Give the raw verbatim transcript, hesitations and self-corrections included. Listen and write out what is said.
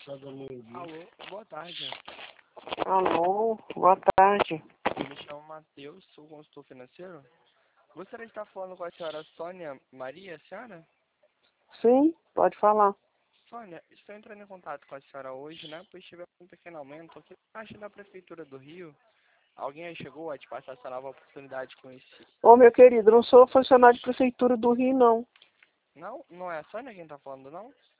Alô, boa tarde. Alô, boa tarde. Me chamo Matheus, sou consultor financeiro. Gostaria de estar falando com a senhora Sônia Maria, a senhora? Sim, pode falar. Sônia, estou entrando em contato com a senhora hoje, né? Pois tivemos um pequeno aumento aqui na taxa da Prefeitura do Rio. Alguém aí chegou a te passar essa nova oportunidade com esse... Ô, meu querido, não sou funcionário de prefeitura do Rio, não. Não? Não é a Sônia quem está falando, não?